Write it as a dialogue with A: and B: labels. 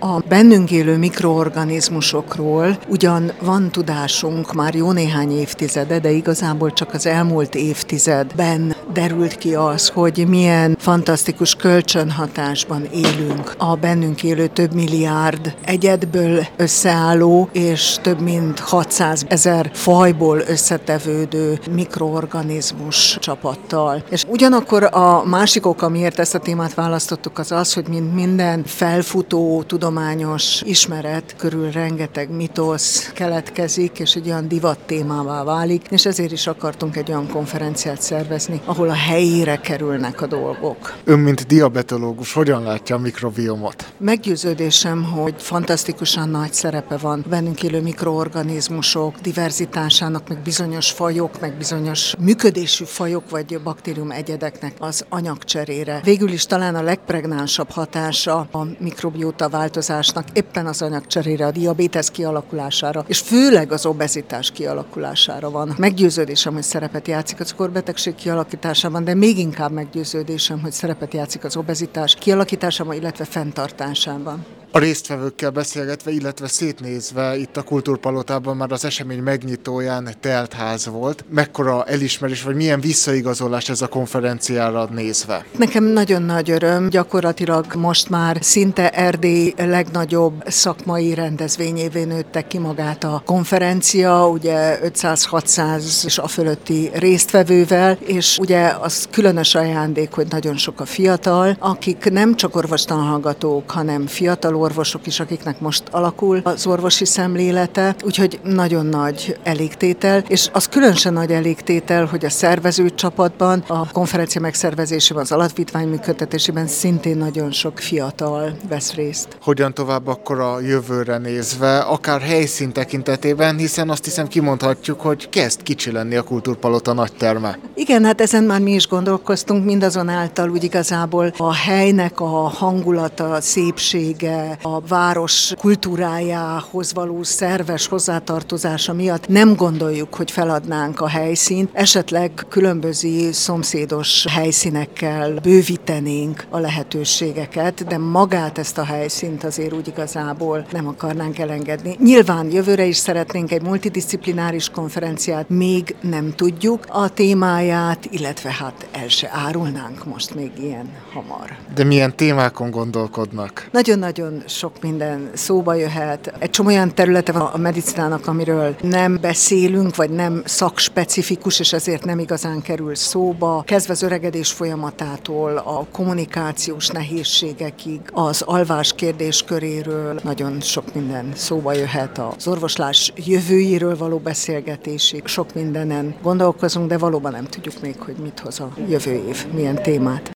A: A bennünk élő mikroorganizmusokról ugyan van tudásunk már jó néhány évtizede, de igazából csak az elmúlt évtizedben derült ki az, hogy milyen fantasztikus kölcsönhatásban élünk a bennünk élő több milliárd egyedből összeálló és több mint 600 000 fajból összetevődő mikroorganizmus csapattal. És ugyanakkor a másik ok, amiért ezt a témát választottuk, az az, hogy mint minden felfutó tudományos ismeret körül rengeteg mitosz keletkezik, és egy olyan divat témává válik, és ezért is akartunk egy olyan konferenciát szervezni, ahol a helyére kerülnek a dolgok.
B: Ön, mint diabetológus, hogyan látja a mikrobiomot?
A: Meggyőződésem, hogy fantasztikusan nagy szerepe van bennünk élő mikroorganizmusok diverzitásának, meg bizonyos fajok, meg bizonyos működésű fajok vagy baktérium egyedeknek az anyagcserére. Végül is talán a legpregnánsabb hatása a mikrobióta változásnak éppen az anyagcserére, a diabétesz kialakulására, és főleg az obezitás kialakulására van. Meggyőződésem, hogy szerepet játszik a cukorbetegség kialakításában, de még inkább meggyőződésem, hogy szerepet játszik az obezitás kialakításában, illetve fenntartásában.
B: A résztvevőkkel beszélgetve, illetve szétnézve itt a Kultúrpalotában már az esemény megnyitóján telt ház volt. Mekkora elismerés, vagy milyen visszaigazolás ez a konferenciára nézve?
A: Nekem nagyon nagy öröm, gyakorlatilag most már szinte Erdély legnagyobb szakmai rendezvényévé nőtte ki magát a konferencia, ugye 500-600 és a fölötti résztvevővel, és ugye az különös ajándék, hogy nagyon sok a fiatal, akik nem csak orvostanhallgatók, hanem fiatal orvosok is, akiknek most alakul az orvosi szemlélete, úgyhogy nagyon nagy elégtétel, és az különösen nagy elégtétel, hogy a szervező csapatban, a konferencia megszervezésében, az alapítvány működtetésében szintén nagyon sok fiatal vesz részt.
B: Hogyan tovább akkor a jövőre nézve, akár helyszín tekintetében, hiszen azt hiszem kimondhatjuk, hogy kezd kicsi lenni a Kultúrpalota nagyterme.
A: Igen, hát ezen már mi is gondolkoztunk, mindazonáltal úgy igazából a helynek a hangulata, a szépsége, a város kultúrájához való szerves hozzátartozása miatt nem gondoljuk, hogy feladnánk a helyszínt, esetleg különböző szomszédos helyszínekkel bővítenénk a lehetőségeket, de magát ezt a helyszínt azért úgy igazából nem akarnánk elengedni. Nyilván jövőre is szeretnénk egy multidisziplináris konferenciát, még nem tudjuk a témáját, illetve hát el se árulnánk most még ilyen hamar.
B: De milyen témákon gondolkodnak?
A: Nagyon-nagyon sok minden szóba jöhet. Egy csomó olyan területe van a medicinának, amiről nem beszélünk, vagy nem szakspecifikus, és ezért nem igazán kerül szóba. Kezdve az öregedés folyamatától, a kommunikációs nehézségekig, az alvás kérdésköréről nagyon sok minden szóba jöhet. Az orvoslás jövőjéről való beszélgetésig sok mindenen gondolkozunk, de valóban nem tudjuk még, hogy mit hoz a jövő év, milyen témát.